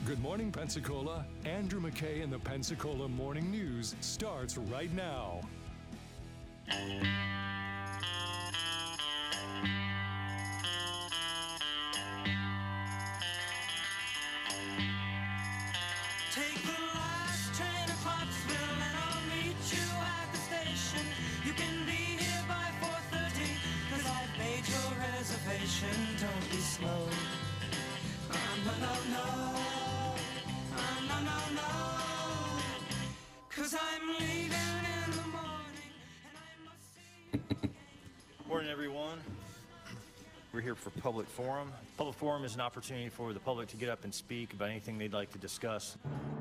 Good Morning Pensacola. Andrew McKay and the Pensacola Morning News starts right now. Take the last train to Clarksville and I'll meet you at the station. You can be here by 4:30 'cause I've made your reservation. Don't be slow. No. 'Cause I'm leaving in the morning and I must see. Morning, everyone. We're here for Public Forum. Public Forum is an opportunity for the public to get up and speak about anything they'd like to discuss.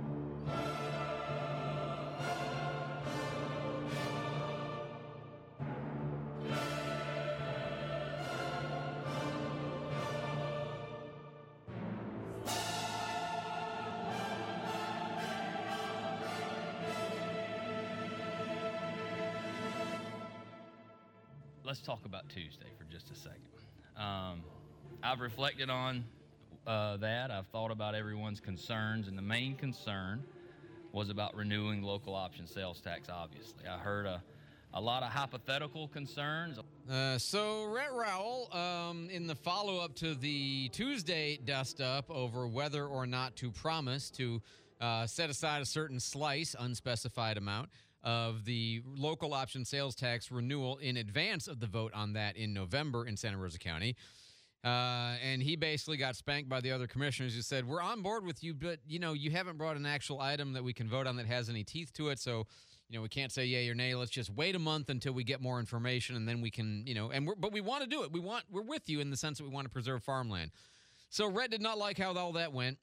Let's talk about Tuesday for just a second. I've reflected on that. I've thought about everyone's concerns, and the main concern was about renewing local option sales tax, obviously. I heard a lot of hypothetical concerns. So Rhett Rowell, in the follow-up to the Tuesday dust-up over whether or not to promise to set aside a certain slice, unspecified amount, of the local option sales tax renewal in advance of the vote on that in November in Santa Rosa County. And he basically got spanked by the other commissioners who said, we're on board with you, but, you haven't brought an actual item that we can vote on that has any teeth to it. So, we can't say yay or nay. Let's just wait a month until we get more information, and then we can, but we want to do it. We're with you in the sense that we want to preserve farmland. So Rhett did not like how all that went.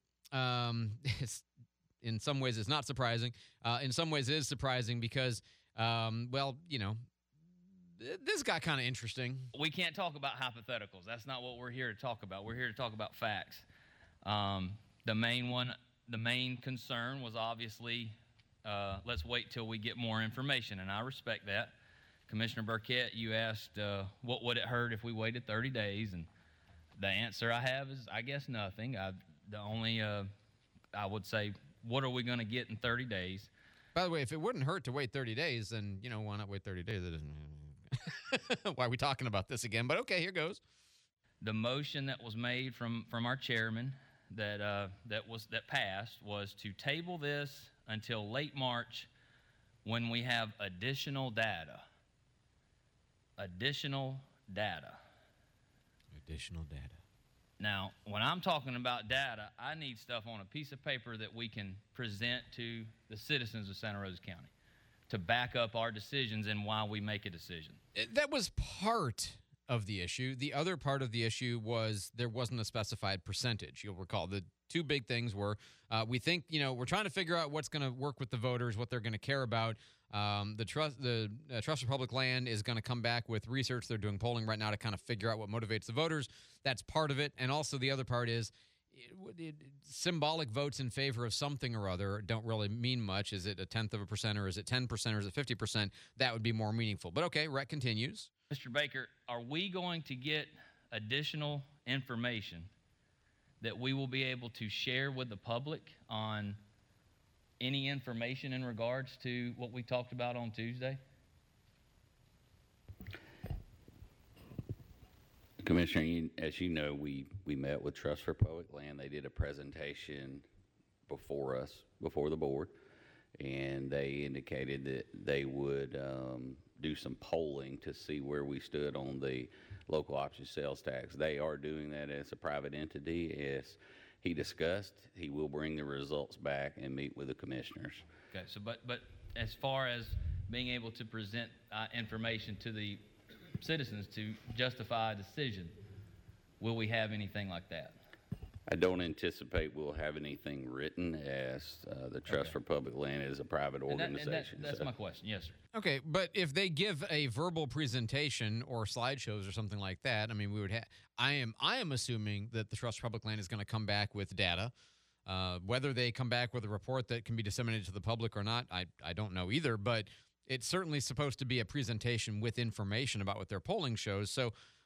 In some ways, it's not surprising. In some ways, it is surprising because, this got kind of interesting. We can't talk about hypotheticals. That's not what we're here to talk about. We're here to talk about facts. The main concern was obviously, let's wait till we get more information, and I respect that. Commissioner Burkett, you asked, what would it hurt if we waited 30 days? And the answer I have is, I guess, nothing. I would say, what are we going to get in 30 days? By the way, if it wouldn't hurt to wait 30 days, then, why not wait 30 days? That isn't. Why are we talking about this again? But okay, here goes. The motion that was made from our chairman that passed was to table this until late March when we have additional data. Additional data. Now, when I'm talking about data, I need stuff on a piece of paper that we can present to the citizens of Santa Rosa County to back up our decisions and why we make a decision. That was part of the issue. The other part of the issue was there wasn't a specified percentage. You'll recall the two big things were we think, we're trying to figure out what's going to work with the voters, what they're going to care about. The Trust for Public Land is going to come back with research. They're doing polling right now to kind of figure out what motivates the voters. That's part of it. And also the other part is symbolic votes in favor of something or other don't really mean much. Is it 0.1%, or is it 10%, or is it 50%? That would be more meaningful. But okay, Rhett continues. Mr. Baker, are we going to get additional information that we will be able to share with the public on any information in regards to what we talked about on Tuesday? Commissioner, as you know, we met with Trust for Public Land. They did a presentation before the board, and they indicated that they would do some polling to see where we stood on the local option sales tax. They are doing that as a private entity. As he discussed, he will bring the results back and meet with the commissioners. Okay, so but as far as being able to present information to the citizens to justify a decision, will we have anything like that? I don't anticipate we'll have anything written, as the Trust for Public Land is a private organization. That's my question. Yes, sir. Okay, but if they give a verbal presentation or slideshows or something like that, I mean, we would have. I am assuming that the Trust for Public Land is going to come back with data. Whether they come back with a report that can be disseminated to the public or not, I don't know either. But it's certainly supposed to be a presentation with information about what their polling shows. So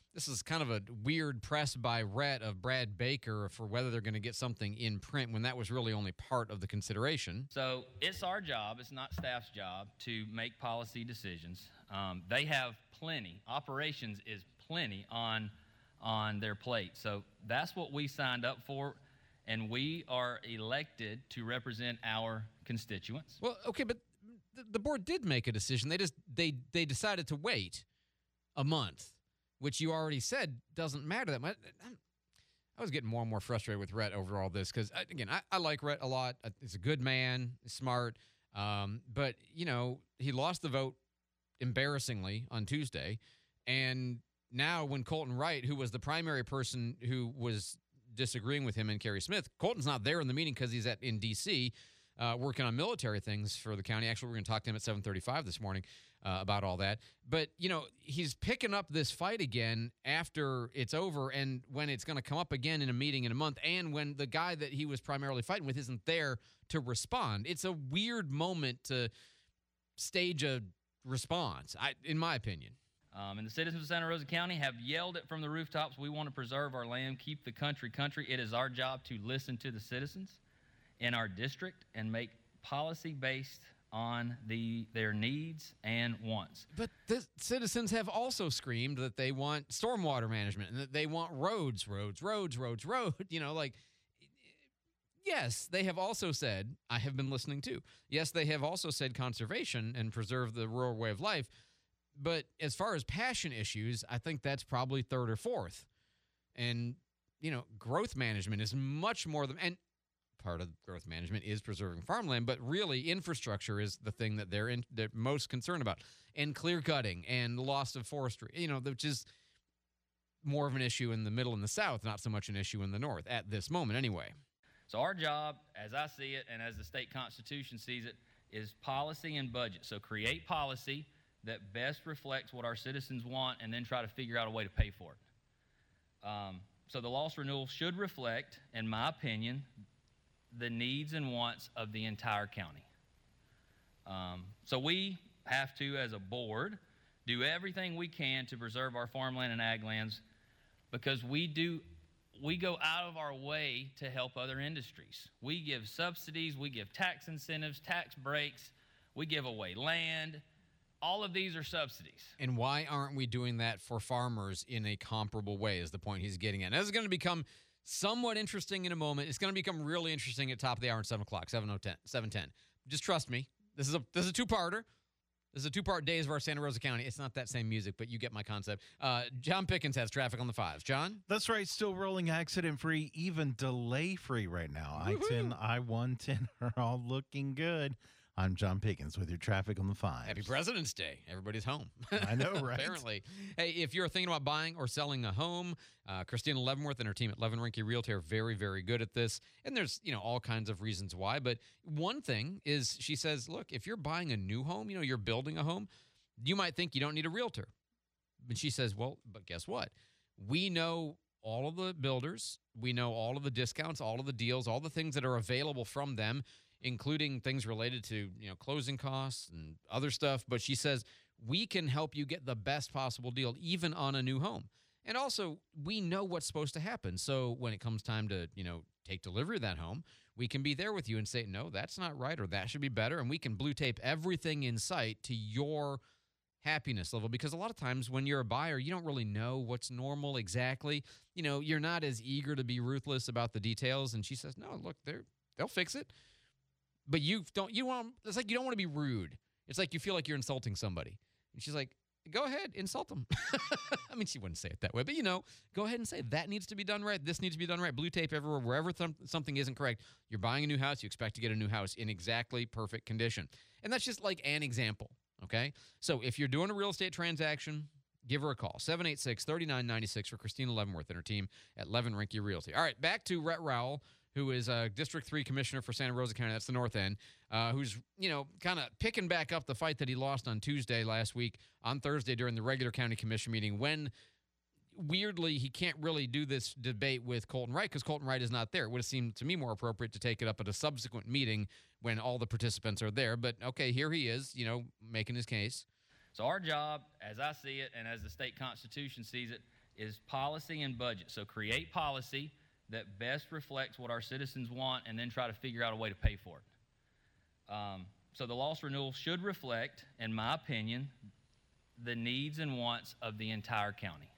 this is kind of a weird press by Rhett of Brad Baker for whether they're going to get something in print when that was really only part of the consideration. So it's our job, it's not staff's job, to make policy decisions. They have plenty. Operations is plenty on their plate. So that's what we signed up for, and we are elected to represent our constituents. Well, okay, but the board did make a decision. They decided to wait a month, which you already said doesn't matter that much. I was getting more and more frustrated with Rhett over all this because, again, I like Rhett a lot. He's a good man, he's smart, but, he lost the vote embarrassingly on Tuesday, and now when Colton Wright, who was the primary person who was disagreeing with him and Kerry Smith, Colton's not there in the meeting because he's in D.C., working on military things for the county. Actually, we're going to talk to him at 7:35 this morning about all that. But, he's picking up this fight again after it's over and when it's going to come up again in a meeting in a month and when the guy that he was primarily fighting with isn't there to respond. It's a weird moment to stage a response, in my opinion. And the citizens of Santa Rosa County have yelled it from the rooftops. We want to preserve our land, keep the country country. It is our job to listen to the citizens in our district and make policy based on their needs and wants. But the citizens have also screamed that they want stormwater management and that they want roads. Yes, they have also said, I have been listening too. Yes, they have also said conservation and preserve the rural way of life. But as far as passion issues, I think that's probably third or fourth. And, growth management is much more than, and part of growth management is preserving farmland, but really infrastructure is the thing that they're most concerned about. And clear cutting and loss of forestry, which is more of an issue in the middle and the south, not so much an issue in the north at this moment anyway. So our job, as I see it and as the state constitution sees it, is policy and budget. So create policy that best reflects what our citizens want and then try to figure out a way to pay for it. So the loss renewal should reflect, in my opinion, the needs and wants of the entire county. So we have to, as a board, do everything we can to preserve our farmland and ag lands because we go out of our way to help other industries. We give subsidies, we give tax incentives, tax breaks, we give away land. All of these are subsidies. And why aren't we doing that for farmers in a comparable way is the point he's getting at. Now, this is going to become somewhat interesting in a moment. It's going to become really interesting at top of the hour at 7 o'clock, 7:10. Just trust me. This is a two-parter. This is a two-part Days of our Santa Rosa County. It's not that same music, but you get my concept. John Pickens has traffic on the 5s. John? That's right. Still rolling accident-free, even delay-free right now. I-10, I-110 are all looking good. I'm John Pickens with your traffic on the 5. Happy President's Day. Everybody's home. I know, right? Apparently. Hey, if you're thinking about buying or selling a home, Christina Leavenworth and her team at Levin Rinke Realty are very, very good at this. And there's, all kinds of reasons why. But one thing is she says, look, if you're buying a new home, you're building a home, you might think you don't need a realtor. But she says, well, but guess what? We know all of the builders. We know all of the discounts, all of the deals, all the things that are available from them, including things related to, closing costs and other stuff. But she says, we can help you get the best possible deal, even on a new home. And also, we know what's supposed to happen. So when it comes time to, take delivery of that home, we can be there with you and say, no, that's not right, or that should be better. And we can blue tape everything in sight to your happiness level. Because a lot of times when you're a buyer, you don't really know what's normal exactly. You're not as eager to be ruthless about the details. And she says, no, look, they'll fix it. But it's like you don't want to be rude. It's like you feel like you're insulting somebody. And she's like, go ahead, insult them. I mean, she wouldn't say it that way, but go ahead and say that needs to be done right. This needs to be done right. Blue tape everywhere, wherever something isn't correct. You're buying a new house. You expect to get a new house in exactly perfect condition. And that's just like an example, okay? So if you're doing a real estate transaction, give her a call, 786-3996 for Christina Leavenworth and her team at Levin Rinke Realty. All right, back to Rhett Rowell, who is District 3 Commissioner for Santa Rosa County, that's the north end, who's, kind of picking back up the fight that he lost on Tuesday last week, on Thursday during the regular county commission meeting, when, weirdly, he can't really do this debate with Colton Wright because Colton Wright is not there. It would have seemed to me more appropriate to take it up at a subsequent meeting when all the participants are there. But, okay, here he is, making his case. So our job, as I see it, and as the state constitution sees it, is policy and budget. So create policy that best reflects what our citizens want and then try to figure out a way to pay for it. So the loss renewal should reflect, in my opinion, the needs and wants of the entire county.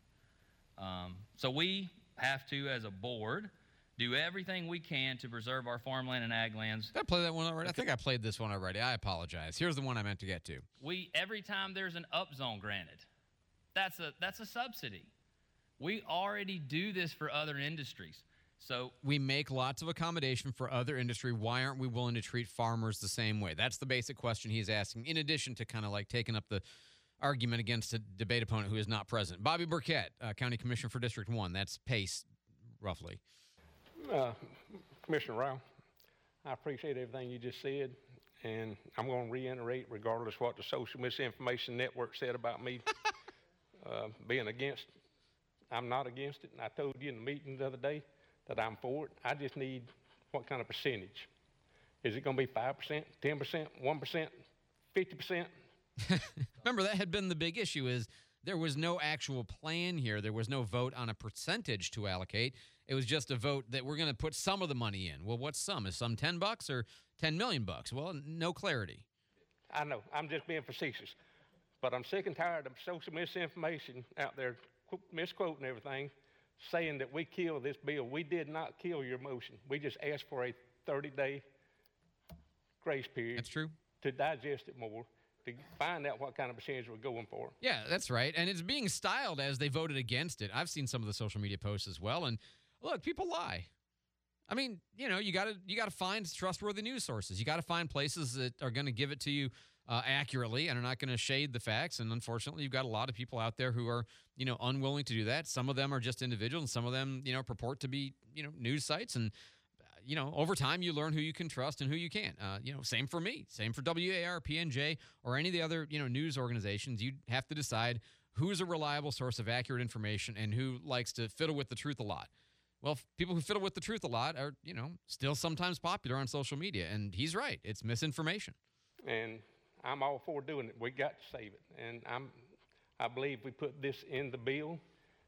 So we have to, as a board, do everything we can to preserve our farmland and ag lands. Did I play that one already? I think I played this one already. I apologize. Here's the one I meant to get to. Every time there's an upzone granted, that's a subsidy. We already do this for other industries. So we make lots of accommodation for other industry. Why aren't we willing to treat farmers the same way? That's the basic question he's asking, in addition to kind of like taking up the argument against a debate opponent who is not present. Bobby Burkett, County Commissioner for District 1. That's Pace, roughly. Commissioner Rao, I appreciate everything you just said, and I'm going to reiterate, regardless what the social misinformation network said about me being against. I'm not against it, and I told you in the meeting the other day that I'm for it. I just need what kind of percentage. Is it going to be 5%, 10%, 1%, 50%? Remember, that had been the big issue, is there was no actual plan here. There was no vote on a percentage to allocate. It was just a vote that we're going to put some of the money in. Well, what's some? Is some $10 or $10 million? Well, no clarity. I know. I'm just being facetious. But I'm sick and tired of social misinformation out there misquoting everything, saying that we killed this bill. We did not kill your motion. We just asked for a 30-day grace period. That's true. To digest it more, to find out what kind of percentage we're going for. Yeah, that's right. And it's being styled as they voted against it. I've seen some of the social media posts as well. And look, people lie. I mean, you know, you got to find trustworthy news sources. You got to find places that are going to give it to you accurately and are not going to shade the facts. And unfortunately, you've got a lot of people out there who are, you know, unwilling to do that. Some of them are just individuals, and some of them, you know, purport to be, you know, news sites. And you know, over time, you learn who you can trust and who you can't. You know, same for me, same for WAR, PNJ, or any of the other, you know, news organizations. You have to decide who's a reliable source of accurate information and who likes to fiddle with the truth a lot. Well, people who fiddle with the truth a lot are, you know, still sometimes popular on social media. And he's right. It's misinformation. And I'm all for doing it. We got to save it. And I believe we put this in the bill.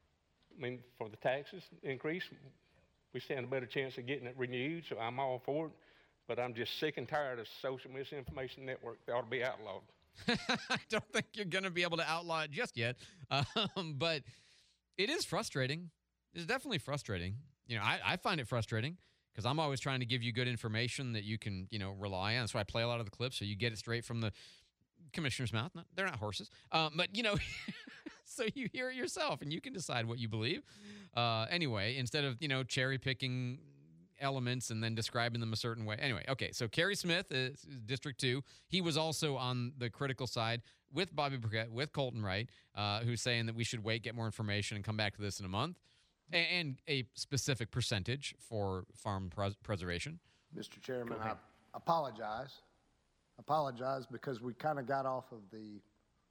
I mean, for the taxes increase, we stand a better chance of getting it renewed, so I'm all for it. But I'm just sick and tired of social misinformation network. They ought to be outlawed. I don't think you're going to be able to outlaw it just yet. But it is frustrating. It's definitely frustrating. You know, I find it frustrating because I'm always trying to give you good information that you can, you know, rely on. That's why I play a lot of the clips, so you get it straight from the commissioner's mouth. They're not horses. But, you know, so you hear it yourself and you can decide what you believe. Anyway, instead of, you know, cherry picking elements and then describing them a certain way. Anyway, okay, so Kerry Smith is District 2. He was also on the critical side with Bobby Burkett, with Colton Wright, who's saying that we should wait, get more information, and come back to this in a month, and a specific percentage for farm preservation. Mr. Chairman, I apologize. Apologize because we kind of got off of the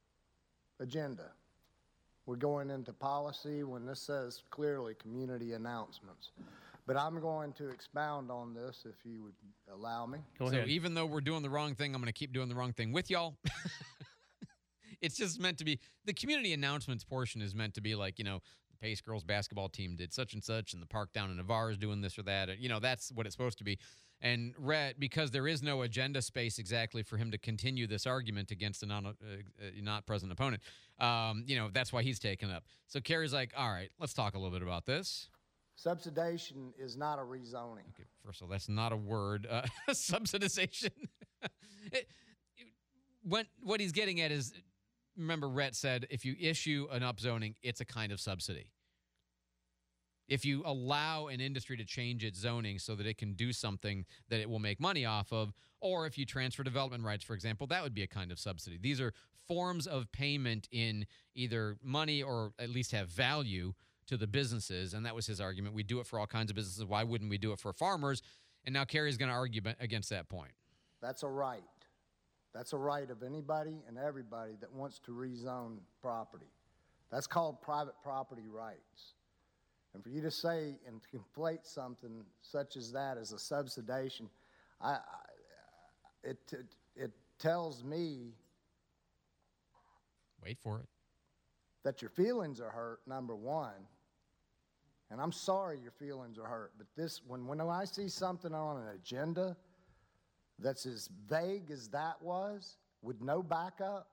agenda. We're going into policy when this says clearly community announcements. But I'm going to expound on this if you would allow me. Go ahead. So even though we're doing the wrong thing, I'm going to keep doing the wrong thing with y'all. It's just meant to be, the community announcements portion is meant to be like, you know, the Pace girls basketball team did such and such, and the park down in Navarre is doing this or that. You know, that's what it's supposed to be. And Rhett, because there is no agenda space exactly for him to continue this argument against a not present opponent, you know, that's why he's taken up. So Kerry's like, all right, let's talk a little bit about this. Subsidization is not a rezoning. Okay, first of all, that's not a word. Subsidization. What he's getting at is, remember, Rhett said if you issue an upzoning, it's a kind of subsidy. If you allow an industry to change its zoning so that it can do something that it will make money off of, or if you transfer development rights, for example, that would be a kind of subsidy. These are forms of payment in either money or at least have value to the businesses, and that was his argument. We do it for all kinds of businesses. Why wouldn't we do it for farmers? And now Kerry's going to argue against that point. That's a right. That's a right of anybody and everybody that wants to rezone property. That's called private property rights. And for you to say and to conflate something such as that as a subsidization, it tells me. Wait for it. that your feelings are hurt, number one. And I'm sorry your feelings are hurt, but when I see something on an agenda that's as vague as that was, with no backup,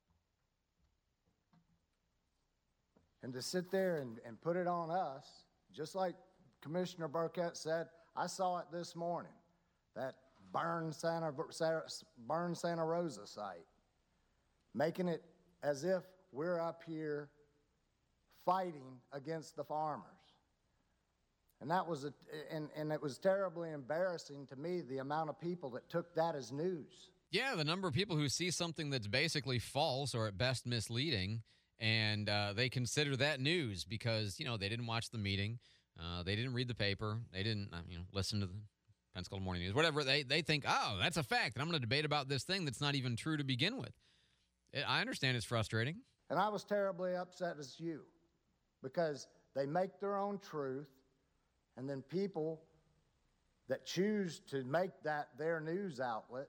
and to sit there and put it on us, just like Commissioner Burkett said, I saw it this morning, that burn Santa Rosa site, making it as if we're up here fighting against the farmers. And that was and it was terribly embarrassing to me, the amount of people that took that as news. Yeah, the number of people who see something that's basically false or at best misleading, and they consider that news because, they didn't watch the meeting, they didn't read the paper, they didn't, listen to the Pensacola Morning News, whatever. They think, oh, that's a fact, and I'm going to debate about this thing that's not even true to begin with. I understand it's frustrating. And I was terribly upset as you, because they make their own truth, and then people that choose to make that their news outlet,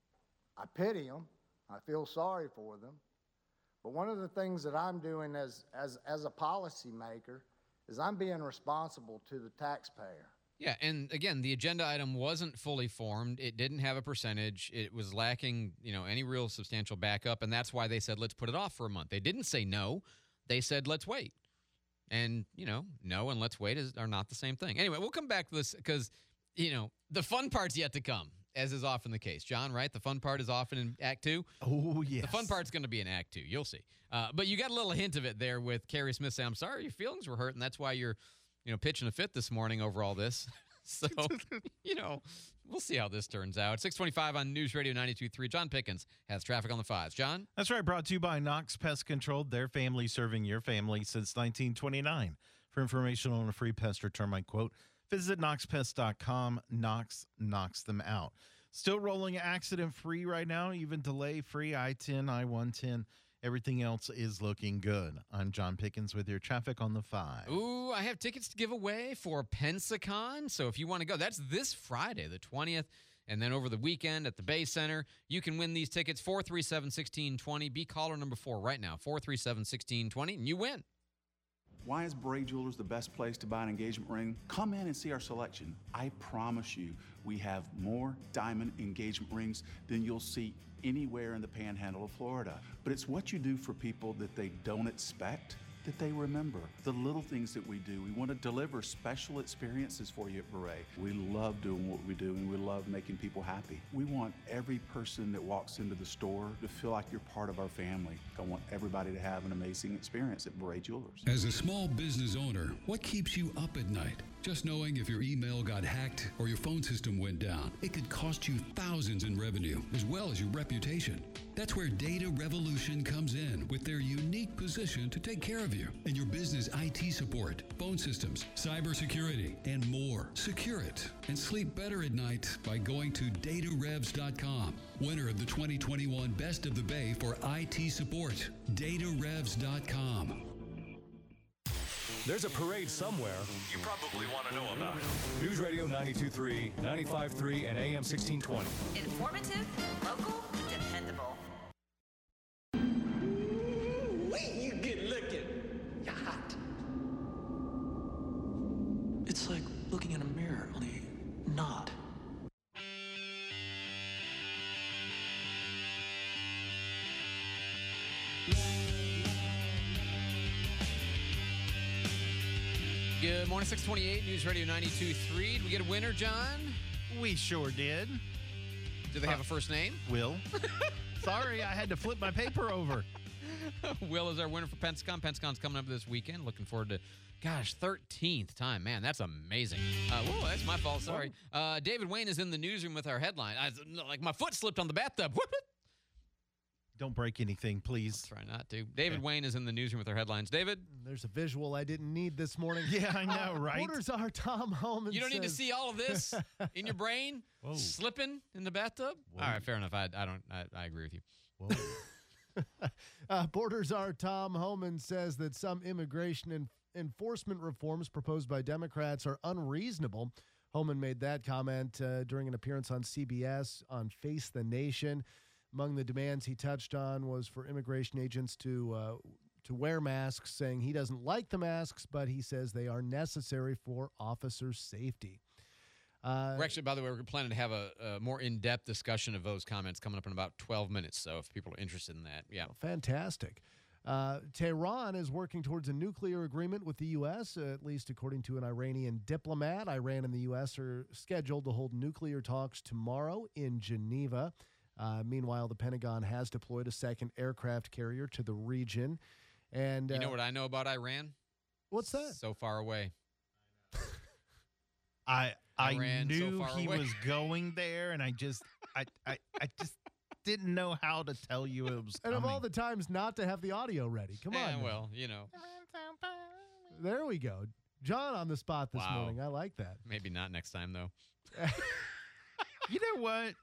I pity them. I feel sorry for them. But one of the things that I'm doing as a policymaker is I'm being responsible to the taxpayer. Yeah, and again, the agenda item wasn't fully formed. It didn't have a percentage. It was lacking, any real substantial backup, and that's why they said, let's put it off for a month. They didn't say no. They said, let's wait. And, no and let's wait are not the same thing. Anyway, we'll come back to this because, the fun part's yet to come, as is often the case. John, right? The fun part is often in Act 2. Oh, yes. The fun part's going to be in Act 2. You'll see. But you got a little hint of it there with Carrie Smith saying, I'm sorry your feelings were hurt, and that's why you're, pitching a fit this morning over all this. So, we'll see how this turns out. 625 on News Radio 92.3. John Pickens has traffic on the 5s. John? That's right. Brought to you by Knox Pest Control. Their family serving your family since 1929. For information on a free pest or termite quote, visit knoxpest.com. Knox knocks them out. Still rolling accident-free right now, even delay-free. I-10, I-110. Everything else is looking good. I'm John Pickens with your traffic on the 5. Ooh, I have tickets to give away for Pensacon. So if you want to go, that's this Friday, the 20th. And then over the weekend at the Bay Center, you can win these tickets, 437-1620. Be caller number 4 right now, 437-1620, and you win. Why is Bray Jewelers the best place to buy an engagement ring? Come in and see our selection. I promise you, we have more diamond engagement rings than you'll see anywhere in the panhandle of Florida. But it's what you do for people that they don't expect that they remember. The little things that we do. We want to deliver special experiences for you at Beret. We love doing what we do, and we love making people happy. We want every person that walks into the store to feel like you're part of our family. I want everybody to have an amazing experience at Beret Jewelers. As a small business owner, what keeps you up at night? Just knowing if your email got hacked or your phone system went down, it could cost you thousands in revenue as well as your reputation. That's where Data Revolution comes in with their unique position to take care of you and your business IT support, phone systems, cybersecurity, and more. Secure it and sleep better at night by going to datarevs.com. Winner of the 2021 Best of the Bay for IT support, datarevs.com. There's a parade somewhere you probably want to know about. News Radio 92.3, 95.3, and AM 1620. Informative, local, dependable. You get looking. You're hot. It's like looking in a mirror, only not. Good morning, 628, News Radio 92.3. Did we get a winner, John? We sure did. Do they have a first name? Will. Sorry, I had to flip my paper over. Will is our winner for Pensacon. Pensacon's coming up this weekend. Looking forward to, 13th time. Man, that's amazing. Whoa, that's my fault. Sorry. David Wayne is in the newsroom with our headline. My foot slipped on the bathtub. Don't break anything, please. I'll try not to. David Wayne is in the newsroom with our headlines. David? There's a visual I didn't need this morning. Yeah, I know, right? Borders are Tom Homan. You don't need to see all of this in your brain? Whoa. Slipping in the bathtub? Whoa. All right, fair enough. I agree with you. Borders are Tom Homan says that some immigration enforcement reforms proposed by Democrats are unreasonable. Homan made that comment during an appearance on CBS on Face the Nation. Among the demands he touched on was for immigration agents to to wear masks, saying he doesn't like the masks, but he says they are necessary for officer safety. We're actually, by the way, we're planning to have a more in-depth discussion of those comments coming up in about 12 minutes. So if people are interested in that, yeah. Fantastic. Tehran is working towards a nuclear agreement with the U.S., at least according to an Iranian diplomat. Iran and the U.S. are scheduled to hold nuclear talks tomorrow in Geneva. Meanwhile, the Pentagon has deployed a second aircraft carrier to the region. And you know what I know about Iran? What's that? So far away. I Iran so knew far he away. was going there, and I just didn't know how to tell you it was And coming. of all the times not to have the audio ready. Come on. Yeah, now. well, you know, There we go. John on the spot this Wow. morning. I like that. maybe not next time, though. You know what?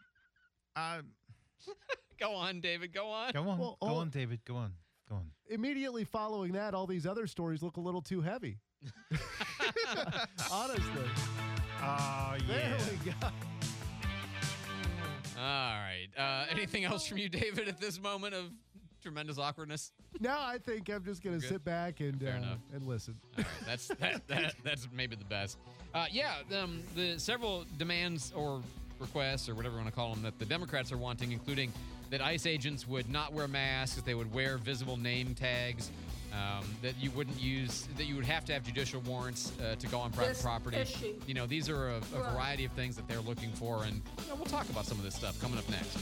Go on, David. Go on. Go on. Well, go oh. on, David. Go on. Go on. Immediately following that, all these other stories look a little too heavy. Honestly. Oh, There we go. All right. Anything else from you, David, at this moment of tremendous awkwardness? Now I think I'm just going to Good. sit back and Fair enough. listen. All right, that's maybe the best. The several demands or requests or whatever you want to call them that the Democrats are wanting, including that ICE agents would not wear masks, they would wear visible name tags, that you wouldn't use, that you would have to have judicial warrants to go on private property. You know, these are a variety of things that they're looking for, and you know, we'll talk about some of this stuff coming up next.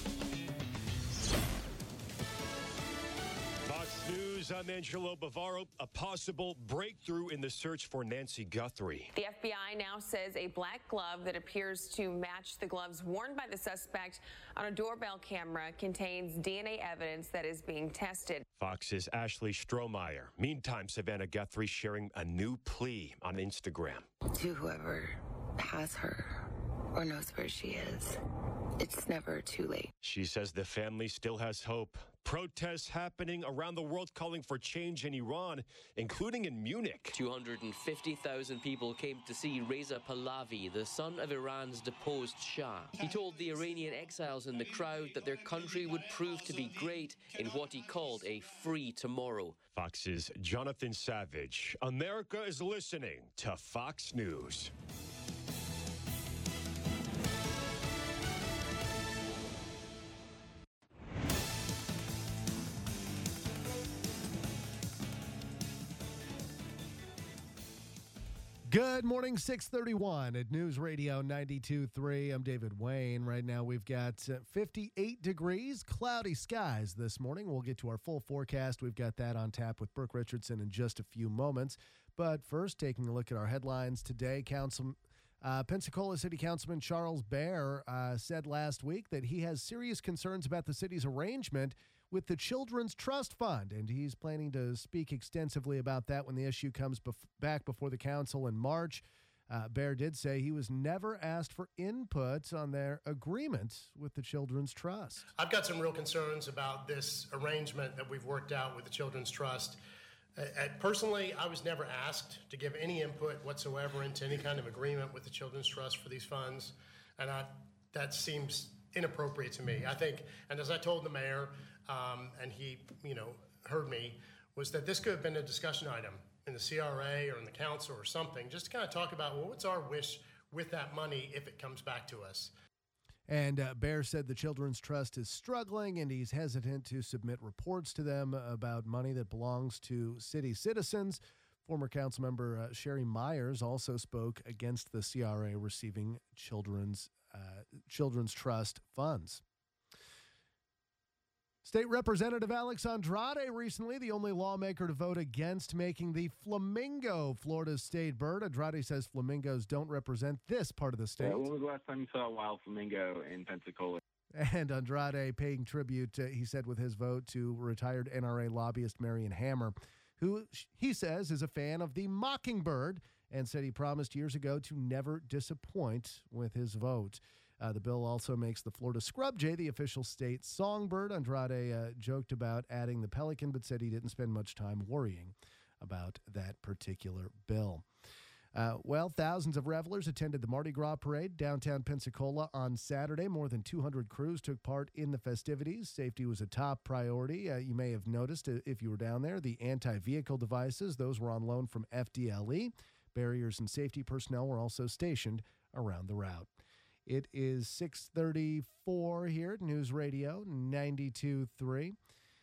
Fox News, I'm Angelo Bavaro. A possible breakthrough in the search for Nancy Guthrie. The FBI now says a black glove that appears to match the gloves worn by the suspect on a doorbell camera contains DNA evidence that is being tested. Fox's Ashley Strohmeyer. Meantime, Savannah Guthrie sharing a new plea on Instagram. To whoever has her or knows where she is, it's never too late. She says the family still has hope. Protests happening around the world calling for change in Iran, including in Munich. 250,000 people came to see Reza Pahlavi, the son of Iran's deposed Shah. He told the Iranian exiles in the crowd that their country would prove to be great in what he called a free tomorrow. Fox's Jonathan Savage. America is listening to Fox News. Good morning, 631 at News Radio 92.3. I'm David Wayne. Right now we've got 58 degrees, cloudy skies this morning. We'll get to our full forecast. We've got that on tap with Brooke Richardson in just a few moments. But first, taking a look at our headlines today, Pensacola City Councilman Charles Baer said last week that he has serious concerns about the city's arrangement with the Children's Trust Fund, and he's planning to speak extensively about that when the issue comes back before the council in March. Baer did say he was never asked for input on their agreement with the Children's Trust. I've got some real concerns about this arrangement that we've worked out with the Children's Trust. Personally, I was never asked to give any input whatsoever into any kind of agreement with the Children's Trust for these funds, and that seems inappropriate to me. I think, and as I told the mayor, and he, heard me, was that this could have been a discussion item in the CRA or in the council or something, just to kind of talk about, well, what's our wish with that money if it comes back to us? And Baer said the Children's Trust is struggling and he's hesitant to submit reports to them about money that belongs to city citizens. Former Councilmember Sherry Myers also spoke against the CRA receiving Children's Trust funds. State Representative Alex Andrade recently the only lawmaker to vote against making the flamingo Florida's state bird. Andrade says flamingos don't represent this part of the state. When was the last time you saw a wild flamingo in Pensacola? And Andrade paying tribute, he said, with his vote to retired NRA lobbyist Marion Hammer, who he says is a fan of the mockingbird and said he promised years ago to never disappoint with his vote. The bill also makes the Florida scrub jay the official state songbird. Andrade joked about adding the pelican, but said he didn't spend much time worrying about that particular bill. Well, thousands of revelers attended the Mardi Gras parade downtown Pensacola on Saturday. More than 200 crews took part in the festivities. Safety was a top priority. You may have noticed if you were down there, the anti-vehicle devices, those were on loan from FDLE. Barriers and safety personnel were also stationed around the route. It is 6:34 here at News Radio 92.3.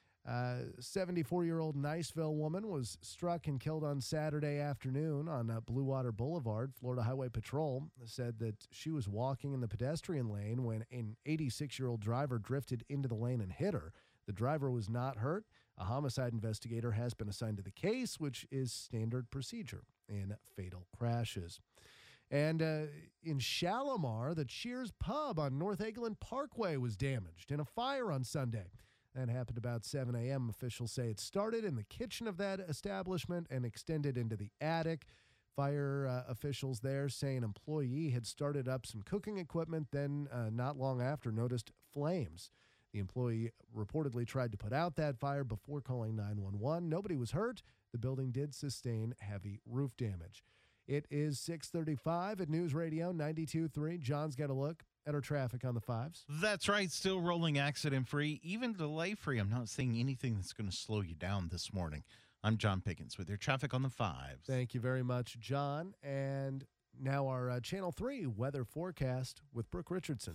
74-year-old Niceville woman was struck and killed on Saturday afternoon on Blue Water Boulevard. Florida Highway Patrol said that she was walking in the pedestrian lane when an 86-year-old driver drifted into the lane and hit her. The driver was not hurt. A homicide investigator has been assigned to the case, which is standard procedure in fatal crashes. And in Shalimar, the Cheers Pub on North Eglin Parkway was damaged in a fire on Sunday. That happened about 7 a.m. Officials say it started in the kitchen of that establishment and extended into the attic. Fire officials there say an employee had started up some cooking equipment, then not long after noticed flames. The employee reportedly tried to put out that fire before calling 911. Nobody was hurt. The building did sustain heavy roof damage. It is 6:35 at News Radio 92.3. John's got a look at our traffic on the fives. That's right. Still rolling accident-free, even delay-free. I'm not seeing anything that's going to slow you down this morning. I'm John Pickens with your traffic on the fives. Thank you very much, John. And now our Channel 3 weather forecast with Brooke Richardson.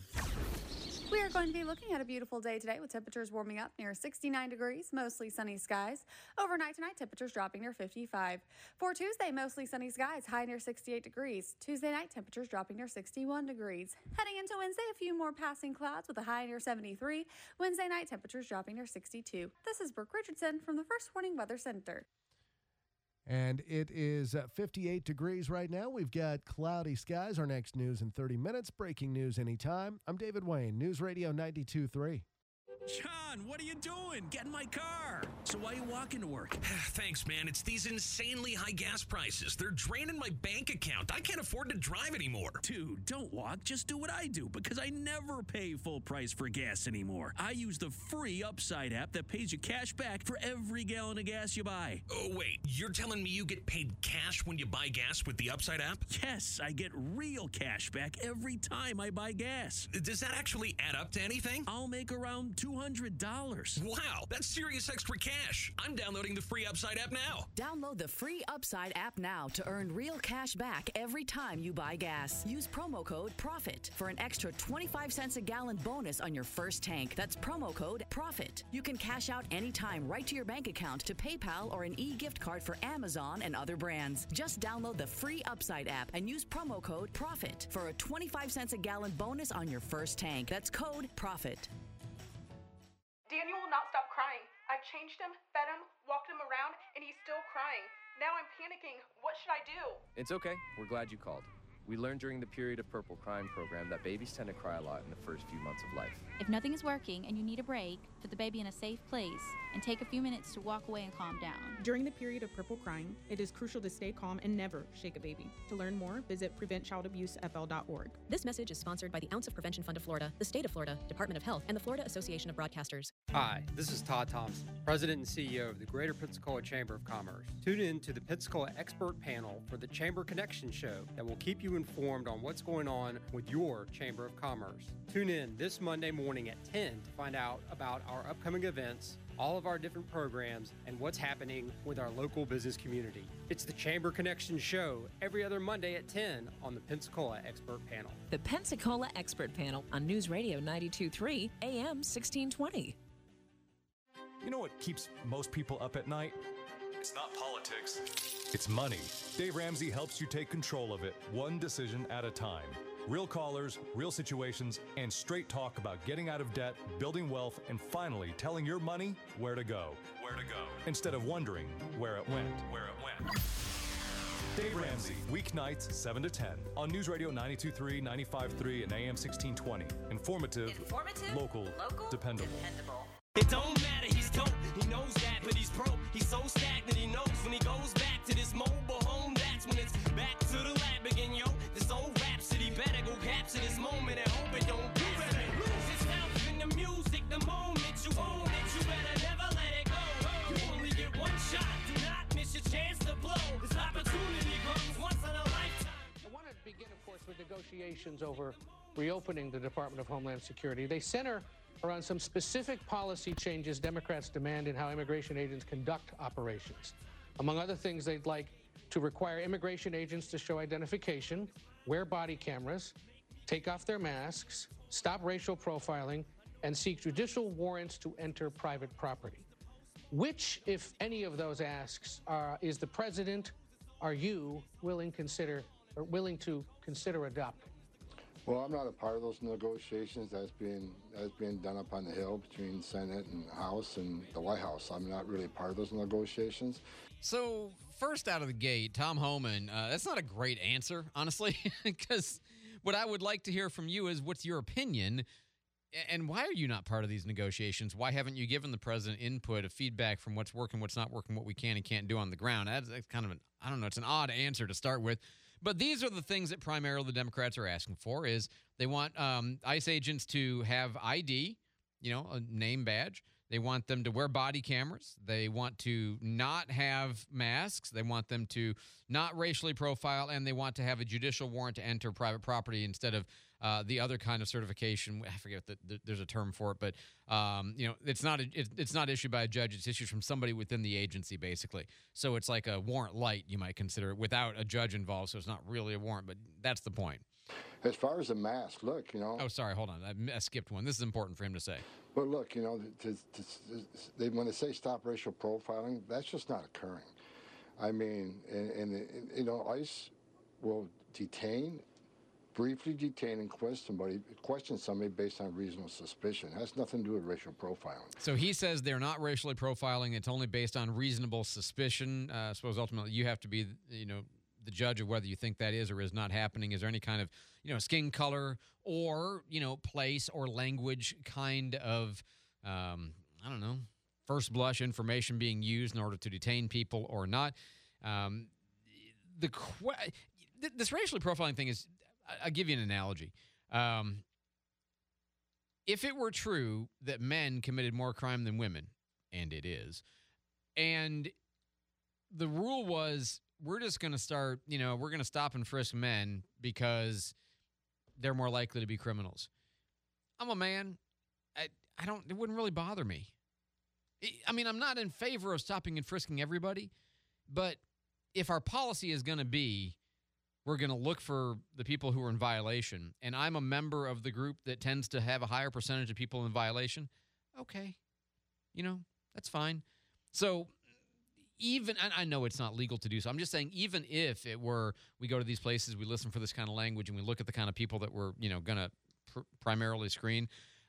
We are going to be looking at a beautiful day today with temperatures warming up near 69 degrees, mostly sunny skies. Overnight tonight, temperatures dropping near 55. For Tuesday, mostly sunny skies, high near 68 degrees. Tuesday night, temperatures dropping near 61 degrees. Heading into Wednesday, a few more passing clouds with a high near 73. Wednesday night, temperatures dropping near 62. This is Brooke Richardson from the First Warning Weather Center. And it is 58 degrees right now. We've got cloudy skies. Our next news in 30 minutes. Breaking news anytime. I'm David Wayne, News Radio 92.3. John, what are you doing? Get in my car. So why are you walking to work? Thanks, man. It's these insanely high gas prices. They're draining my bank account. I can't afford to drive anymore. Dude, don't walk. Just do what I do because I never pay full price for gas anymore. I use the free Upside app that pays you cash back for every gallon of gas you buy. Oh, wait. You're telling me you get paid cash when you buy gas with the Upside app? Yes, I get real cash back every time I buy gas. Does that actually add up to anything? I'll make around $200. Wow, that's serious extra cash. I'm downloading the free Upside app now. Download the free Upside app now to earn real cash back every time you buy gas. Use promo code PROFIT for an extra 25 cents a gallon bonus on your first tank. That's promo code PROFIT. You can cash out anytime right to your bank account, to PayPal, or an e-gift card for Amazon and other brands. Just download the free Upside app and use promo code PROFIT for a 25 cents a gallon bonus on your first tank. That's code PROFIT. Daniel will not stop crying. I've changed him, fed him, walked him around, and he's still crying. Now I'm panicking. What should I do? It's okay. We're glad you called. We learned during the Period of Purple Crying program that babies tend to cry a lot in the first few months of life. If nothing is working and you need a break, put the baby in a safe place and take a few minutes to walk away and calm down. During the period of purple crying, it is crucial to stay calm and never shake a baby. To learn more, visit preventchildabusefl.org. This message is sponsored by the Ounce of Prevention Fund of Florida, the State of Florida, Department of Health, and the Florida Association of Broadcasters. Hi, this is Todd Thompson, President and CEO of the Greater Pensacola Chamber of Commerce. Tune in to the Pensacola Expert Panel for the Chamber Connection Show that will keep you informed on what's going on with your Chamber of Commerce. Tune in this Monday morning at 10 to find out about our upcoming events, all of our different programs, and what's happening with our local business community. It's the Chamber Connection Show every other Monday at 10 on the Pensacola Expert Panel. The Pensacola Expert Panel on News Radio 92.3 AM 1620. You know what keeps most people up at night? It's not politics. It's money. Dave Ramsey helps you take control of it, one decision at a time. Real callers, real situations, and straight talk about getting out of debt, building wealth, and finally telling your money where to go. Where to go. Instead of wondering where it went. Where it went. Dave Ramsey, weeknights 7 to 10 on News Radio 92.3, 95.3, and AM 1620. Informative, local, dependable. It don't matter, he's dope, he knows that, but he's broke. He's so stagnant, he knows when he goes back to this mobile home, that's when it's back to the lab again, yo. This old rhapsody better go capture this moment and hope it don't lose its health in the music. The moment you own it, you better never let it go. You only get one shot, do not miss your chance to blow. This opportunity comes once in a lifetime. negotiations over reopening the Department of Homeland Security. They center around some specific policy changes Democrats demand in how immigration agents conduct operations. Among other things, they'd like to require immigration agents to show identification, wear body cameras, take off their masks, stop racial profiling, and seek judicial warrants to enter private property. Which, if any of those asks, is the president, are you willing to consider adopting? Well, I'm not a part of those negotiations that's being done up on the Hill between Senate and House and the White House. I'm not really a part of those negotiations. So, first out of the gate, Tom Homan, that's not a great answer, honestly, because what I would like to hear from you is what's your opinion, and why are you not part of these negotiations? Why haven't you given the president input of feedback from what's working, what's not working, what we can and can't do on the ground? That's kind of I don't know, it's an odd answer to start with. But these are the things that primarily the Democrats are asking for is they want ICE agents to have ID, a name badge. They want them to wear body cameras. They want to not have masks. They want them to not racially profile, and they want to have a judicial warrant to enter private property instead of the other kind of certification. I forget there's a term for it, but it's not issued by a judge. It's issued from somebody within the agency, basically. So it's like a warrant light, you might consider it, without a judge involved. So it's not really a warrant, but that's the point. As far as the mask, look, Oh, sorry, hold on. I skipped one. This is important for him to say. Well, look, when they say stop racial profiling, that's just not occurring. I mean, ICE will briefly detain and question somebody based on reasonable suspicion. It has nothing to do with racial profiling. So he says they're not racially profiling. It's only based on reasonable suspicion. I suppose ultimately you have to be, the judge of whether you think that is or is not happening. Is there any kind of, skin color or, place or language kind of, first blush information being used in order to detain people or not? This racially profiling thing is, I'll give you an analogy. If it were true that men committed more crime than women, and it is, and the rule was we're just going to start, we're going to stop and frisk men because they're more likely to be criminals. I'm a man. It wouldn't really bother me. I'm not in favor of stopping and frisking everybody, but if our policy is going to be we're going to look for the people who are in violation, and I'm a member of the group that tends to have a higher percentage of people in violation, okay, that's fine. So even, and I know it's not legal to do so, I'm just saying even if it were, we go to these places, we listen for this kind of language, and we look at the kind of people that we're, going to primarily screen,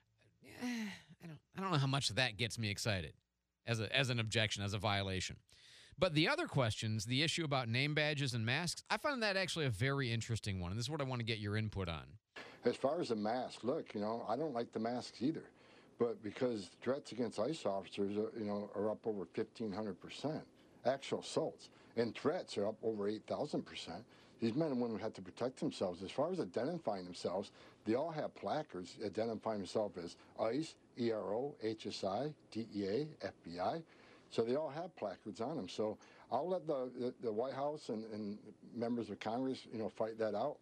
I don't know how much that gets me excited as an objection, as a violation. But the other questions, the issue about name badges and masks, I find that actually a very interesting one, and this is what I want to get your input on. As far as the mask, look, I don't like the masks either, but because threats against ICE officers, are up over 1,500%, actual assaults, and threats are up over 8,000%. These men and women have to protect themselves. As far as identifying themselves, they all have placards identifying themselves as ICE, ERO, HSI, DEA, FBI. So they all have placards on them. So I'll let the White House and members of Congress, fight that out.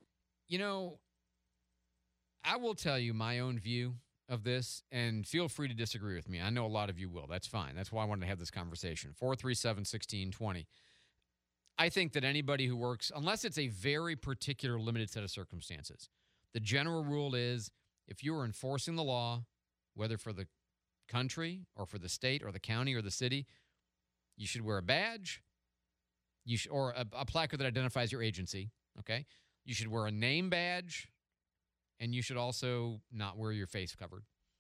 I will tell you my own view of this, and feel free to disagree with me. I know a lot of you will. That's fine. That's why I wanted to have this conversation. 437-1620. I think that anybody who works, unless it's a very particular limited set of circumstances, the general rule is if you are enforcing the law, whether for the country or for the state or the county or the city, you should wear a badge, or a placard that identifies your agency, okay? You should wear a name badge, and you should also not wear your face covered.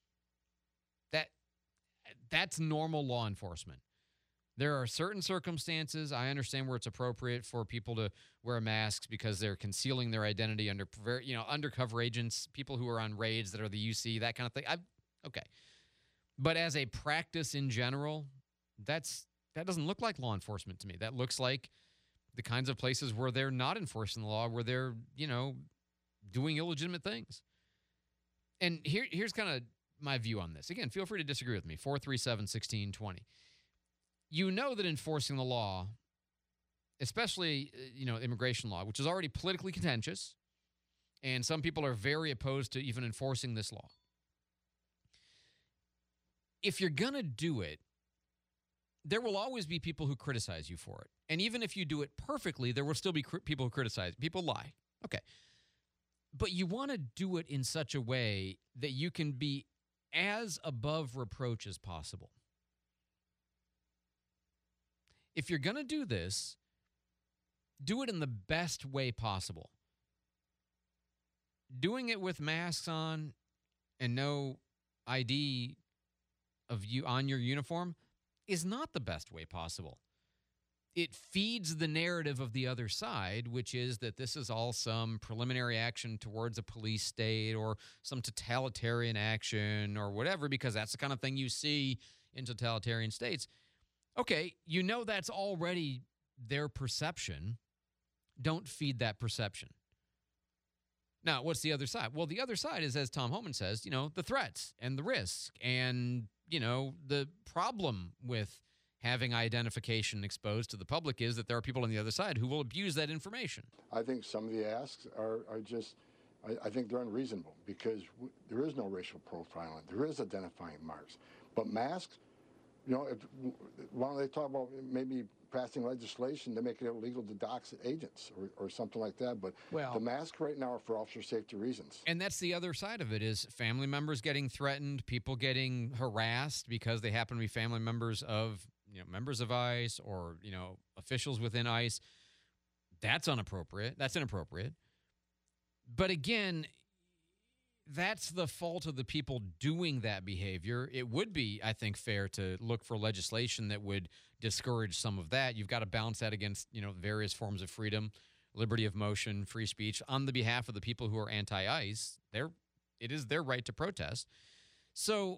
That's normal law enforcement. There are certain circumstances, I understand, where it's appropriate for people to wear masks because they're concealing their identity under, undercover agents, people who are on raids that are the UC, that kind of thing. Okay. But as a practice in general, that doesn't look like law enforcement to me. That looks like the kinds of places where they're not enforcing the law, where they're, doing illegitimate things. And here's kind of my view on this. Again, feel free to disagree with me. 437-1620. You know that enforcing the law, especially, immigration law, which is already politically contentious, And some people are very opposed to even enforcing this law. If you're going to do it, there will always be people who criticize you for it. And even if you do it perfectly, there will still be people who criticize. People lie. Okay. But you want to do it in such a way that you can be as above reproach as possible. If you're going to do this, do it in the best way possible. Doing it with masks on and no ID of you on your uniform is not the best way possible. It feeds the narrative of the other side, which is that this is all some preliminary action towards a police state or some totalitarian action or whatever, because that's the kind of thing you see in totalitarian states. Okay, you know that's already their perception. Don't feed that perception. Now, what's the other side? Well, the other side is, as Tom Homan says, the threats and the risk and, the problem with having identification exposed to the public is that there are people on the other side who will abuse that information. I think some of the asks are just, I think they're unreasonable because there is no racial profiling. There is identifying marks. But masks, why don't they talk about maybe passing legislation to make it illegal to dox agents or something like that? But the masks right now are for officer safety reasons. And that's the other side of it is family members getting threatened, people getting harassed because they happen to be family members of members of ICE or, officials within ICE. That's inappropriate. But again, that's the fault of the people doing that behavior. It would be, I think, fair to look for legislation that would discourage some of that. You've got to balance that against, various forms of freedom, liberty of motion, free speech on the behalf of the people who are anti-ICE. It is their right to protest. So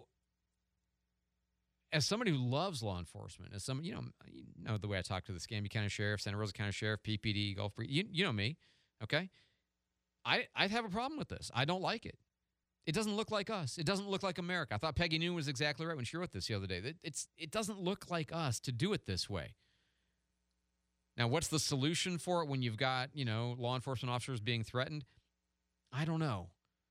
as somebody who loves law enforcement, as some, the way I talk to the Escambia County Sheriff, Santa Rosa County Sheriff, PPD, Gulf Breeze, you know me, okay? I have a problem with this. I don't like it. It doesn't look like us. It doesn't look like America. I thought Peggy Noon was exactly right when she wrote this the other day. It doesn't look like us to do it this way. Now, what's the solution for it when you've got, law enforcement officers being threatened? I don't know.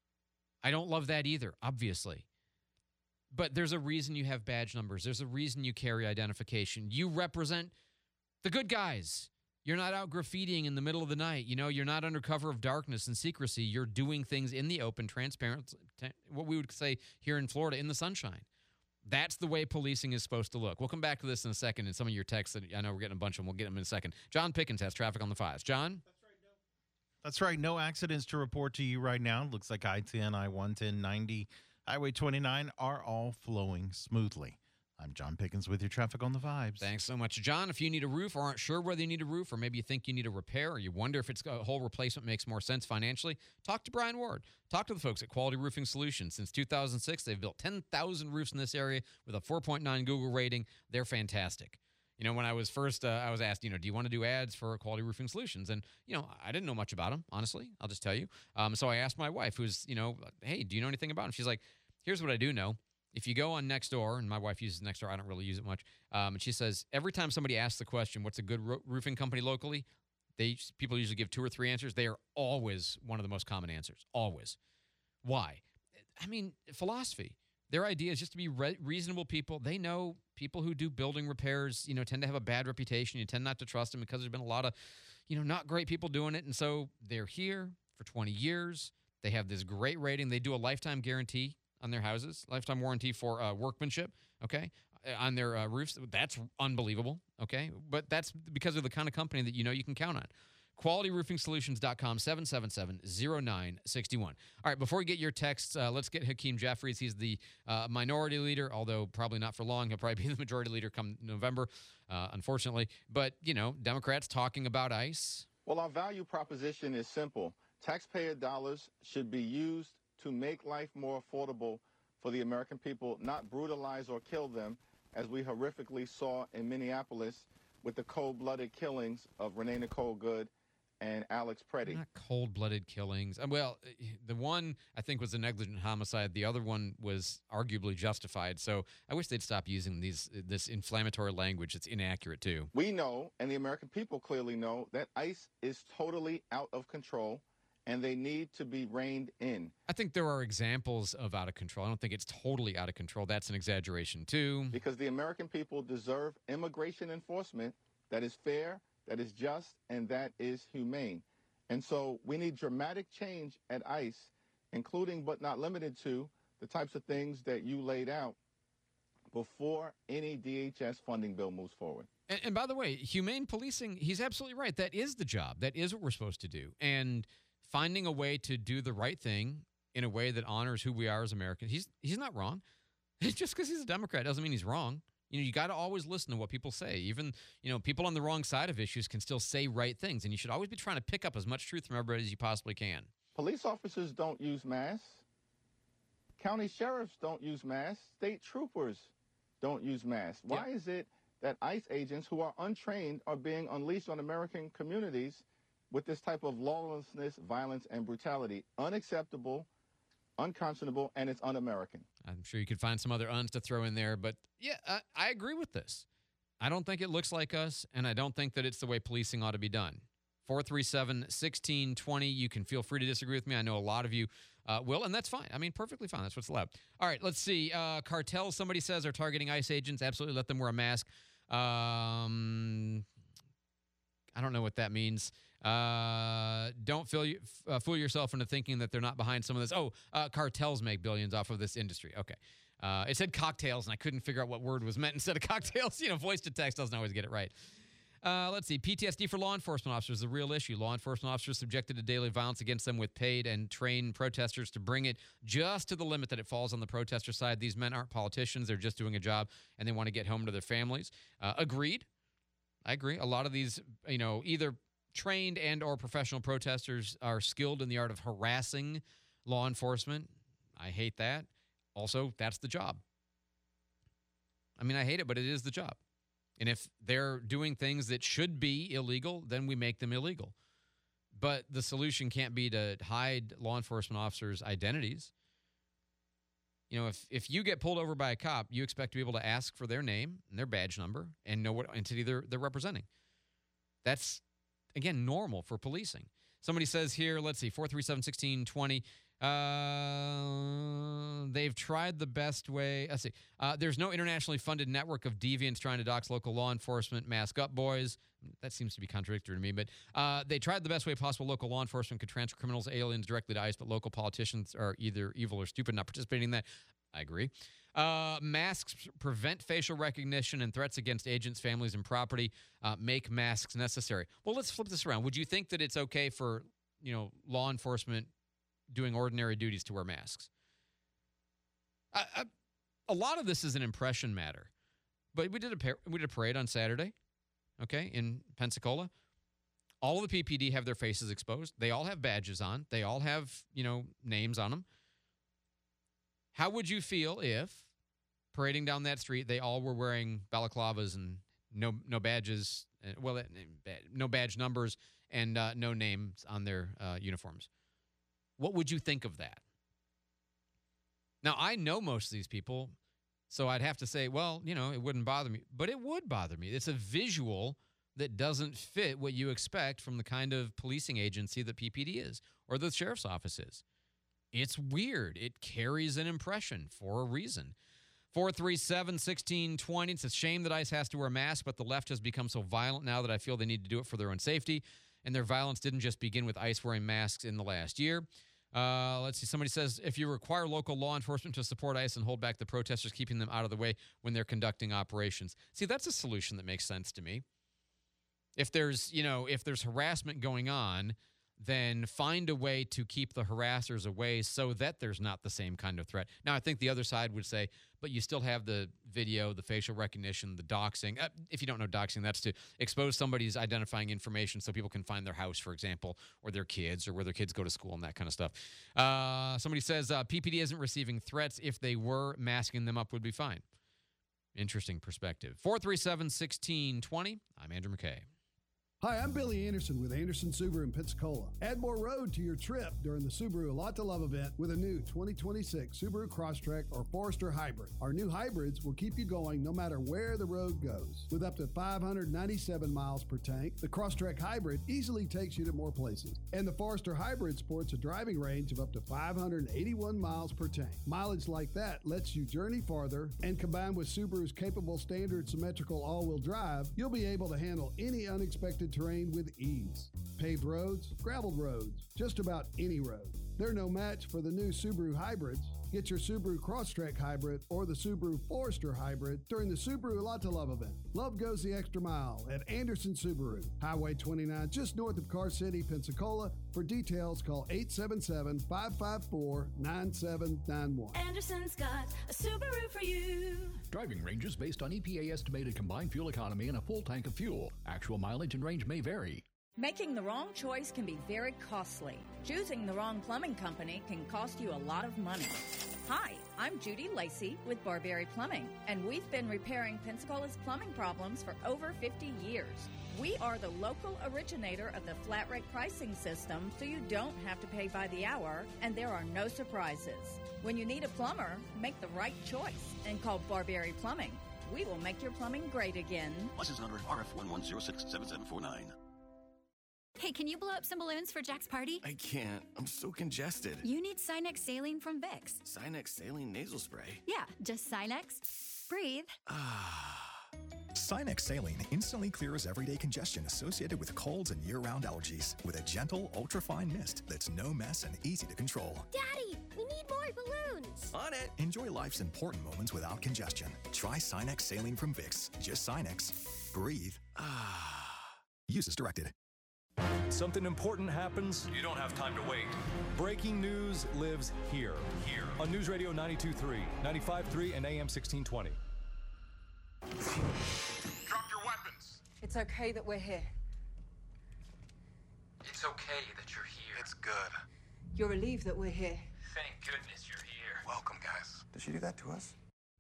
I don't love that either, obviously. But there's a reason you have badge numbers. There's a reason you carry identification. You represent the good guys. You're not out graffitiing in the middle of the night. You're not under cover of darkness and secrecy. You're doing things in the open, transparent, what we would say here in Florida, in the sunshine. That's the way policing is supposed to look. We'll come back to this in a second and some of your texts. I know we're getting a bunch of them. We'll get them in a second. John Pickens has traffic on the 5s. John? That's right. No accidents to report to you right now. Looks like I-10, I-110, 90, Highway 29 are all flowing smoothly. I'm John Pickens with your traffic on the 5s. Thanks so much, John. If you need a roof or aren't sure whether you need a roof or maybe you think you need a repair or you wonder if it's a whole replacement makes more sense financially, talk to Brian Ward. Talk to the folks at Quality Roofing Solutions. Since 2006, they've built 10,000 roofs in this area with a 4.9 Google rating. They're fantastic. When I was first, I was asked, do you want to do ads for Quality Roofing Solutions? And, I didn't know much about them, honestly. I'll just tell you. So I asked my wife, who's, hey, do you know anything about them? She's like, here's what I do know. If you go on Nextdoor, and my wife uses Nextdoor, I don't really use it much, and she says every time somebody asks the question, what's a good roofing company locally, people usually give 2 or 3 answers. They are always one of the most common answers. Always. Why? I mean, philosophy. Their idea is just to be reasonable people. They know people who do building repairs, tend to have a bad reputation. You tend not to trust them because there's been a lot of, not great people doing it. And so they're here for 20 years. They have this great rating. They do a lifetime guarantee on their houses, lifetime warranty for workmanship, okay, on their roofs. That's unbelievable, okay? But that's because of the kind of company that you can count on. QualityRoofingSolutions.com, 777-0961. All right, before we get your texts, let's get Hakeem Jeffries. He's the minority leader, although probably not for long. He'll probably be the majority leader come November, unfortunately. But, Democrats talking about ICE. Well, our value proposition is simple. Taxpayer dollars should be used to make life more affordable for the American people, not brutalize or kill them, as we horrifically saw in Minneapolis with the cold-blooded killings of Renee Nicole Good and Alex Preddy. Not cold-blooded killings. Well, the one, I think, was a negligent homicide. The other one was arguably justified. So I wish they'd stop using this inflammatory language. It's inaccurate, too. We know, and the American people clearly know, that ICE is totally out of control, and they need to be reined in. I think there are examples of out of control. I don't think it's totally out of control. That's an exaggeration, too. Because the American people deserve immigration enforcement that is fair, that is just, and that is humane. And so we need dramatic change at ICE, including but not limited to the types of things that you laid out before any DHS funding bill moves forward. And by the way, humane policing, he's absolutely right. That is the job. That is what we're supposed to do. And finding a way to do the right thing in a way that honors who we are as Americans, he's not wrong. Just because he's a Democrat doesn't mean he's wrong. You know, you got to always listen to what people say. Even, you know, people on the wrong side of issues can still say right things. And you should always be trying to pick up as much truth from everybody as you possibly can. Police officers don't use masks. County sheriffs don't use masks. State troopers don't use masks. Why is it that ICE agents who are untrained are being unleashed on American communities with this type of lawlessness, violence, and brutality? Unacceptable, unconscionable, and it's un-American. I'm sure you could find some other uns to throw in there, but yeah, I agree with this. I don't think it looks like us, and I don't think that it's the way policing ought to be done. 437-1620. You can feel free to disagree with me. I know a lot of you will, and that's fine. I mean, perfectly fine. That's what's allowed. All right, let's see. Cartels, somebody says, are targeting ICE agents. Absolutely let them wear a mask. I don't know what that means. Don't fool yourself into thinking that they're not behind some of this. Cartels make billions off of this industry. Okay. It said cocktails, and I couldn't figure out what word was meant instead of cocktails. You know, voice to text doesn't always get it right. Let's see. PTSD for law enforcement officers is a real issue. Law enforcement officers subjected to daily violence against them with paid and trained protesters to bring it just to the limit that it falls on the protester side. These men aren't politicians. They're just doing a job, and they want to get home to their families. Agreed. I agree. A lot of these, you know, either trained and or professional protesters are skilled in the art of harassing law enforcement. I hate that. Also, that's the job. I mean, I hate it, but it is the job. And if they're doing things that should be illegal, then we make them illegal. But the solution can't be to hide law enforcement officers' identities. You know, if you get pulled over by a cop, you expect to be able to ask for their name and their badge number and know what entity they're representing. That's, again, normal for policing. Somebody says here, let's see, 437-1620. They've tried the best way. Let's see. There's no internationally funded network of deviants trying to dox local law enforcement. Mask up, boys. That seems to be contradictory to me, but they tried the best way possible. Local law enforcement could transfer criminals, aliens directly to ICE, but local politicians are either evil or stupid, not participating in that. I agree. Masks prevent facial recognition and threats against agents, families, and property. Make masks necessary. Well, let's flip this around. Would you think that it's okay for, you know, law enforcement doing ordinary duties to wear masks? A lot of this is an impression matter, but we did a parade on Saturday, okay, in Pensacola. All of the PPD have their faces exposed. They all have badges on. They all have, you know, names on them. How would you feel if parading down that street, they all were wearing balaclavas and no badges, no badge numbers and no names on their uniforms? What would you think of that? Now, I know most of these people, so I'd have to say, well, you know, it wouldn't bother me. But it would bother me. It's a visual that doesn't fit what you expect from the kind of policing agency that PPD is or the sheriff's office is. It's weird. It carries an impression for a reason. 437-1620. It's a shame that ICE has to wear a mask, but the left has become so violent now that I feel they need to do it for their own safety. And their violence didn't just begin with ICE wearing masks in the last year. Let's see. Somebody says, if you require local law enforcement to support ICE and hold back the protesters, keeping them out of the way when they're conducting operations. See, that's a solution that makes sense to me. If there's harassment going on, then find a way to keep the harassers away so that there's not the same kind of threat. Now, I think the other side would say, but you still have the video, the facial recognition, the doxing. If you don't know doxing, that's to expose somebody's identifying information so people can find their house, for example, or their kids, or where their kids go to school and that kind of stuff. Somebody says PPD isn't receiving threats. If they were, masking them up would be fine. Interesting perspective. 437-1620. I'm Andrew McKay. Hi, I'm Billy Anderson with Anderson Subaru in Pensacola. Add more road to your trip during the Subaru A Lot to Love event with a new 2026 Subaru Crosstrek or Forester Hybrid. Our new hybrids will keep you going no matter where the road goes. With up to 597 miles per tank, the Crosstrek Hybrid easily takes you to more places. And the Forester Hybrid sports a driving range of up to 581 miles per tank. Mileage like that lets you journey farther, and combined with Subaru's capable standard symmetrical all-wheel drive, you'll be able to handle any unexpected terrain with ease. Paved roads, graveled roads, just about any road. They're no match for the new Subaru hybrids. Get your Subaru Crosstrek Hybrid or the Subaru Forester Hybrid during the Subaru A Lot to Love event. Love goes the extra mile at Anderson Subaru, Highway 29, just north of Car City, Pensacola. For details, call 877-554-9791. Anderson's got a Subaru for you. Driving ranges based on EPA estimated combined fuel economy and a full tank of fuel. Actual mileage and range may vary. Making the wrong choice can be very costly. Choosing the wrong plumbing company can cost you a lot of money. Hi, I'm Judy Lacey with Barberry Plumbing, and we've been repairing Pensacola's plumbing problems for over 50 years. We are the local originator of the flat rate pricing system, so you don't have to pay by the hour, and there are no surprises. When you need a plumber, make the right choice and call Barberry Plumbing. We will make your plumbing great again. License number RF11067749. Hey, can you blow up some balloons for Jack's party? I can't. I'm so congested. You need Sinex Saline from Vicks. Sinex Saline Nasal Spray? Yeah, just Sinex. Breathe. Sinex Saline instantly clears everyday congestion associated with colds and year-round allergies with a gentle, ultra-fine mist that's no mess and easy to control. Daddy, we need more balloons. On it. Enjoy life's important moments without congestion. Try Sinex Saline from Vicks. Just Sinex. Breathe. Use as directed. Something important happens, you don't have time to wait. Breaking news lives here. On News Radio 92.3, 95.3, and AM 1620. Drop your weapons. It's okay that we're here. It's okay that you're here. It's good. You're relieved that we're here. Thank goodness you're here. Welcome, guys. Did she do that to us?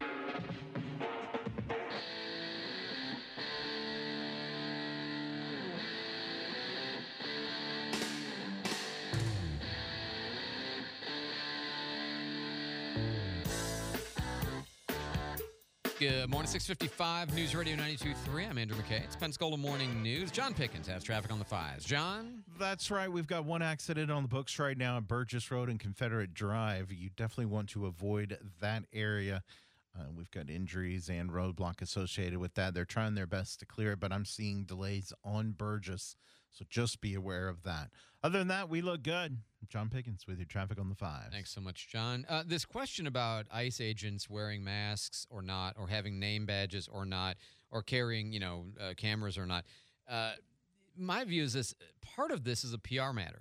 Good morning, 6:55, News Radio 92.3. I'm Andrew McKay. It's Pensacola Morning News. John Pickens has traffic on the 5s. John? That's right. We've got one accident on the books right now at Burgess Road and Confederate Drive. You definitely want to avoid that area. We've got injuries and roadblock associated with that. They're trying their best to clear it, but I'm seeing delays on Burgess, so just be aware of that. Other than that, we look good. John Pickens with your traffic on the 5s. Thanks so much, John. This question about ICE agents wearing masks or not, or having name badges or not, or carrying, cameras or not. My view is this: part of this is a PR matter.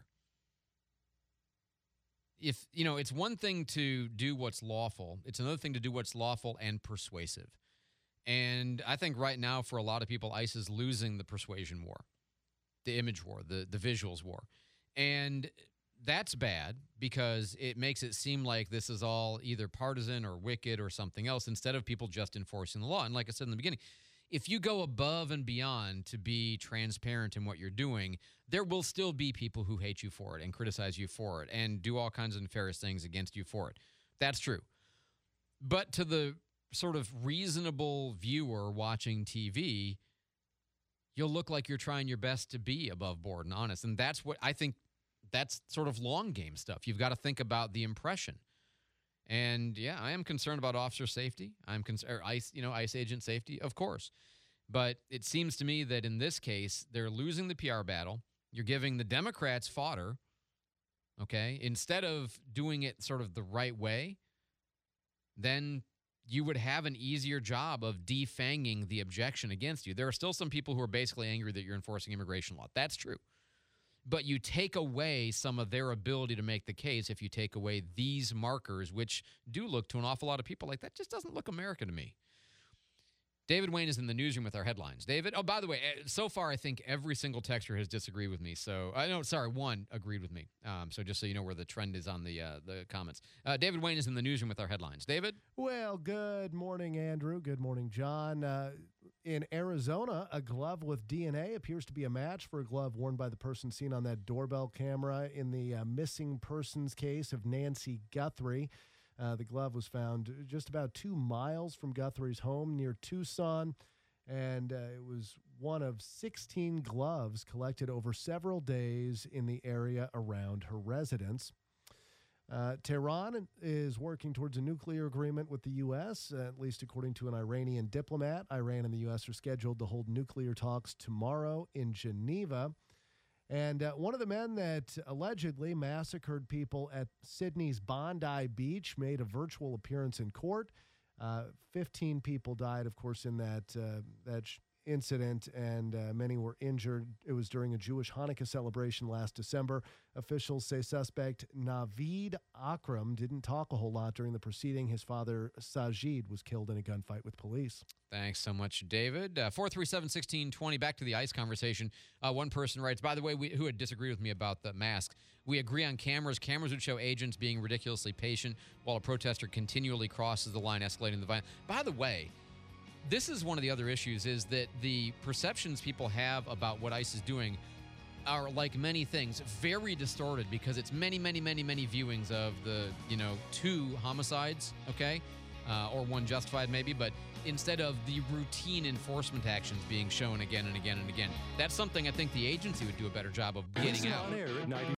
If, it's one thing to do what's lawful. It's another thing to do what's lawful and persuasive. And I think right now, for a lot of people, ICE is losing the persuasion war, the image war, the visuals war. And that's bad because it makes it seem like this is all either partisan or wicked or something else instead of people just enforcing the law. And like I said in the beginning, if you go above and beyond to be transparent in what you're doing, there will still be people who hate you for it and criticize you for it and do all kinds of nefarious things against you for it. That's true. But to the sort of reasonable viewer watching TV, you'll look like you're trying your best to be above board and honest. And that's what I think, that's sort of long game stuff. You've got to think about the impression. And yeah, I am concerned about officer safety. I'm concerned, ICE agent safety, of course. But it seems to me that in this case, they're losing the PR battle. You're giving the Democrats fodder, okay? Instead of doing it sort of the right way, then you would have an easier job of defanging the objection against you. There are still some people who are basically angry that you're enforcing immigration law. That's true. But you take away some of their ability to make the case if you take away these markers, which do look to an awful lot of people like that just doesn't look American to me. David Wayne is in the newsroom with our headlines. David, oh, by the way, so far I think every single texter has disagreed with me. So, one agreed with me. So just so you know where the trend is on the comments. David Wayne is in the newsroom with our headlines. David? Well, good morning, Andrew. Good morning, John. In Arizona, a glove with DNA appears to be a match for a glove worn by the person seen on that doorbell camera in the missing persons case of Nancy Guthrie. The glove was found just about 2 miles from Guthrie's home near Tucson, and it was one of 16 gloves collected over several days in the area around her residence. Tehran is working towards a nuclear agreement with the U.S., at least according to an Iranian diplomat. Iran and the U.S. are scheduled to hold nuclear talks tomorrow in Geneva. And one of the men that allegedly massacred people at Sydney's Bondi Beach made a virtual appearance in court. 15 people died, of course, in that incident, and many were injured. It was during a Jewish Hanukkah celebration last December. Officials say suspect Naveed Akram didn't talk a whole lot during the proceeding. His father, Sajid, was killed in a gunfight with police. Thanks so much, David. 437-1620, back to the ICE conversation. One person writes, by the way, who had disagreed with me about the mask, we agree on cameras. Cameras would show agents being ridiculously patient while a protester continually crosses the line, escalating the violence. By the way, this is one of the other issues, is that the perceptions people have about what ICE is doing are, like many things, very distorted because it's many viewings of the, 2 homicides, okay? Or one justified maybe, but instead of the routine enforcement actions being shown again and again and again. That's something I think the agency would do a better job of getting out. On air at 90.